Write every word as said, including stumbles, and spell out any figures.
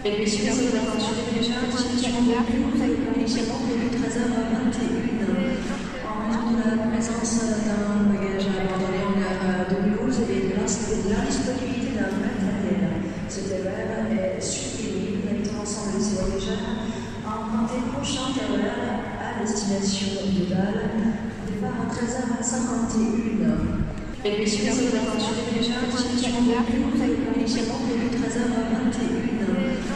Mesdames et messieurs, attention déjà, destination de initialement prévu treize heures vingt et une. En raison de la présence d'un bagage abandonné en gare de Mulhouse et de l'indisponibilité d'un matériel, ce T E R est supprimé, mettant ensemble les voyageurs à emprunter le prochain T E R à destination de Bâle, départ à treize heures cinquante et une. Mesdames et messieurs, attention déjà, destination de initialement prévu treize heures vingt et une.